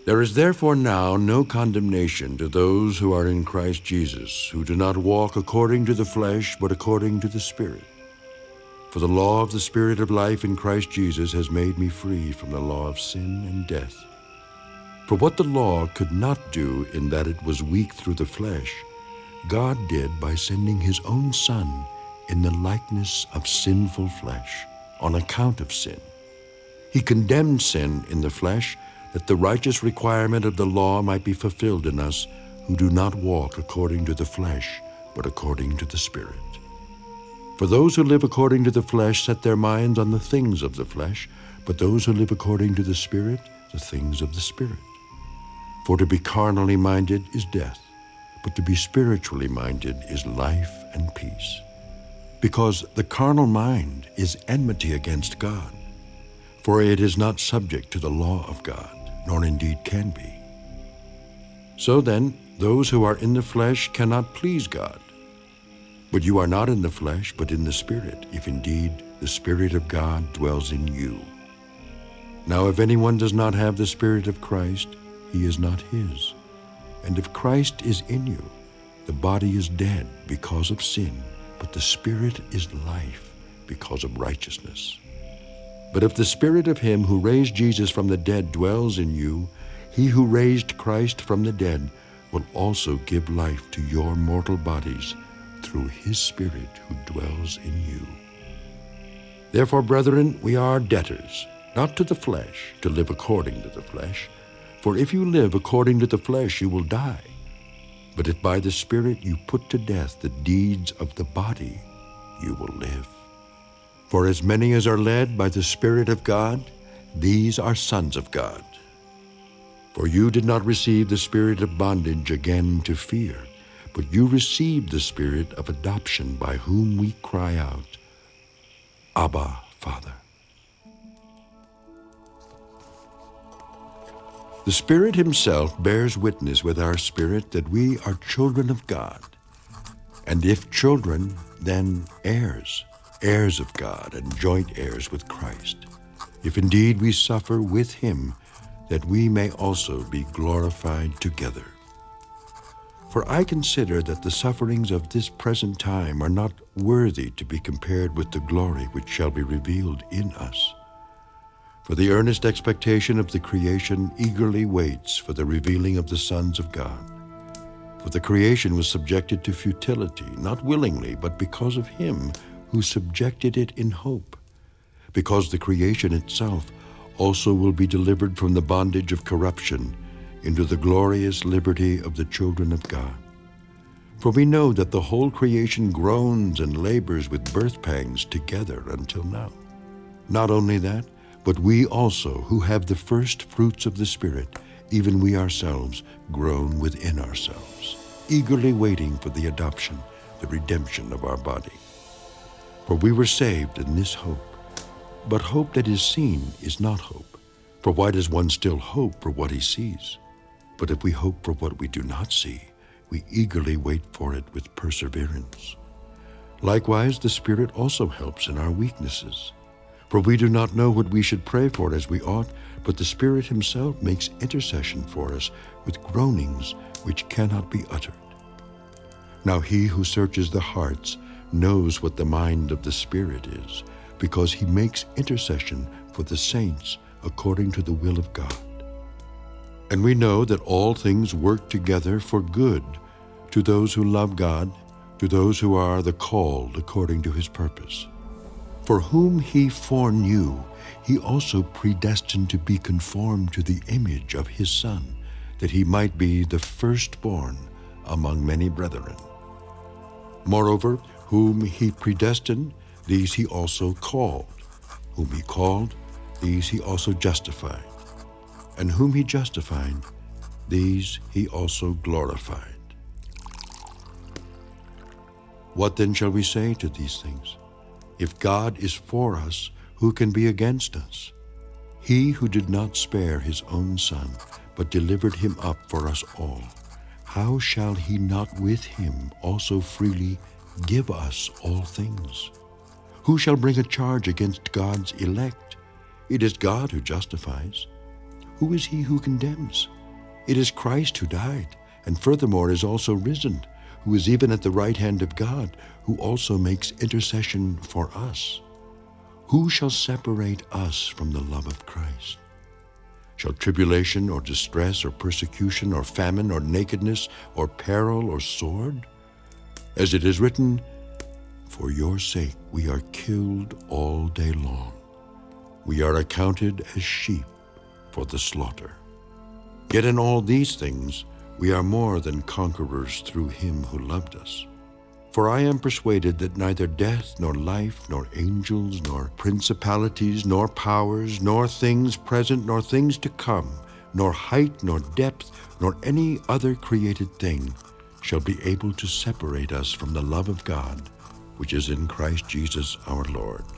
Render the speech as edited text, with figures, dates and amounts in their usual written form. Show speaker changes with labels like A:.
A: There is therefore now no condemnation to those who are in Christ Jesus, who do not walk according to the flesh, but according to the Spirit. For the law of the Spirit of life in Christ Jesus has made me free from the law of sin and death. For what the law could not do in that it was weak through the flesh, God did by sending his own Son in the likeness of sinful flesh, on account of sin. He condemned sin in the flesh, that the righteous requirement of the law might be fulfilled in us who do not walk according to the flesh, but according to the Spirit. For those who live according to the flesh set their minds on the things of the flesh, but those who live according to the Spirit, the things of the Spirit. For to be carnally minded is death, but to be spiritually minded is life and peace. Because the carnal mind is enmity against God, for it is not subject to the law of God, nor indeed can be. So then, those who are in the flesh cannot please God. But you are not in the flesh, but in the Spirit, if indeed the Spirit of God dwells in you. Now if anyone does not have the Spirit of Christ, he is not his. And if Christ is in you, the body is dead because of sin, but the Spirit is life because of righteousness. But if the Spirit of him who raised Jesus from the dead dwells in you, he who raised Christ from the dead will also give life to your mortal bodies through his Spirit who dwells in you. Therefore, brethren, we are debtors, not to the flesh, to live according to the flesh. For if you live according to the flesh, you will die. But if by the Spirit you put to death the deeds of the body, you will live. For as many as are led by the Spirit of God, these are sons of God. For you did not receive the spirit of bondage again to fear, but you received the Spirit of adoption, by whom we cry out, Abba, Father. The Spirit himself bears witness with our spirit that we are children of God. And if children, then heirs, heirs of God and joint heirs with Christ, if indeed we suffer with him, that we may also be glorified together. For I consider that the sufferings of this present time are not worthy to be compared with the glory which shall be revealed in us. For the earnest expectation of the creation eagerly waits for the revealing of the sons of God. For the creation was subjected to futility, not willingly, but because of him who subjected it in hope, because the creation itself also will be delivered from the bondage of corruption into the glorious liberty of the children of God. For we know that the whole creation groans and labors with birth pangs together until now. Not only that, but we also, who have the first fruits of the Spirit, even we ourselves, groan within ourselves, eagerly waiting for the adoption, the redemption of our body. For we were saved in this hope. But hope that is seen is not hope. For why does one still hope for what he sees? But if we hope for what we do not see, we eagerly wait for it with perseverance. Likewise, the Spirit also helps in our weaknesses. For we do not know what we should pray for as we ought, but the Spirit himself makes intercession for us with groanings which cannot be uttered. Now he who searches the hearts knows what the mind of the Spirit is, because he makes intercession for the saints according to the will of God. And we know that all things work together for good to those who love God, to those who are the called according to his purpose. For whom he foreknew, he also predestined to be conformed to the image of his Son, that he might be the firstborn among many brethren. Moreover, whom he predestined, these he also called. Whom he called, these he also justified. And whom he justified, these he also glorified. What then shall we say to these things? If God is for us, who can be against us? He who did not spare his own Son, but delivered him up for us all, how shall he not with him also freely give us all things? Who shall bring a charge against God's elect? It is God who justifies. Who is he who condemns? It is Christ who died, and furthermore is also risen, who is even at the right hand of God, who also makes intercession for us. Who shall separate us from the love of Christ? Shall tribulation or distress or persecution or famine or nakedness or peril or sword? As it is written, for your sake we are killed all day long. We are accounted as sheep for the slaughter. Yet in all these things we are more than conquerors through him who loved us. For I am persuaded that neither death, nor life, nor angels, nor principalities, nor powers, nor things present, nor things to come, nor height, nor depth, nor any other created thing shall be able to separate us from the love of God, which is in Christ Jesus our Lord.